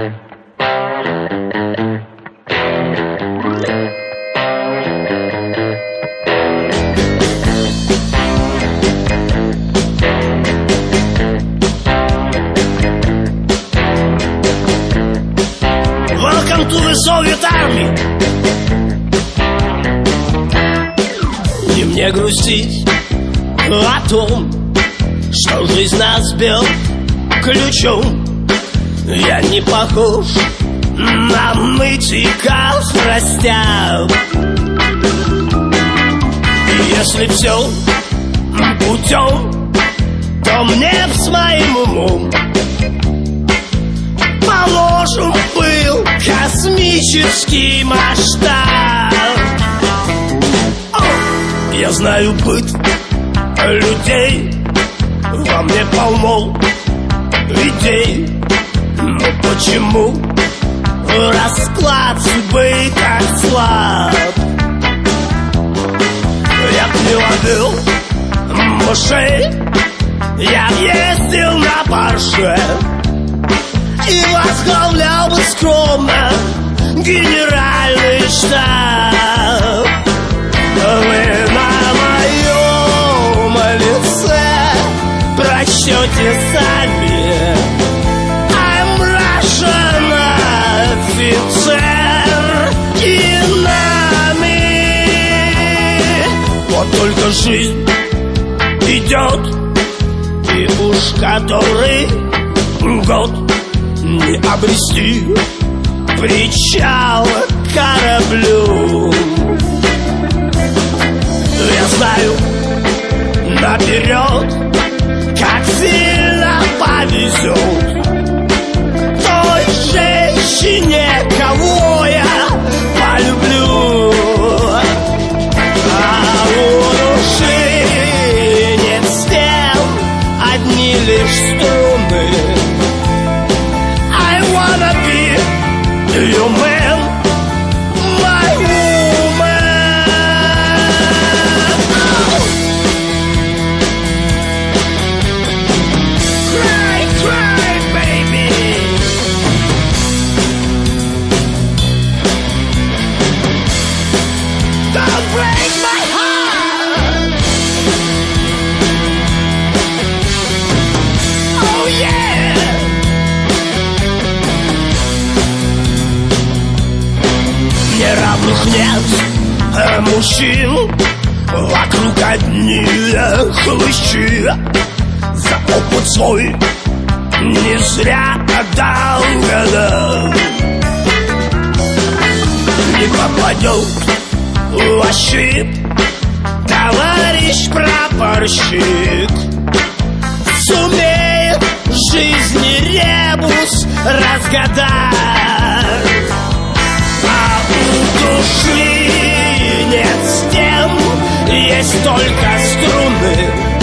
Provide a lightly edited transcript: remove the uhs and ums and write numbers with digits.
Welcome to the Soviet Army. Не мне грустить о том, что жизнь нас бьет ключом. Я не похож на нытика страстям. Если все путем, то мне с моим умом положен был космический масштаб. Я знаю быт людей, во мне полно идей. Но почему расклад судьбы так слаб? Я б не ловил мышей, я б ездил на Порше и возглавлял бы скромно генеральный штаб. Вы на моем лице прочтете сами: I'm Russian офицер и нами. Вот только жизнь идет, и уж который год не обрести причал кораблю. Я знаю наперед, как сильно повезет той женщине, кого я полюблю. А у души нет стен, одни лишь струны. I wanna be your man, my woman. Cry, cry, baby. Don't break my heart. Oh yeah. Неравных нет мужчин, вокруг одни хлыщи. За опыт свой не зря отдал года. Не попадет в щит товарищ прапорщик. Сумеет жизни ребус разгадать. А у души нет стен, есть только струны.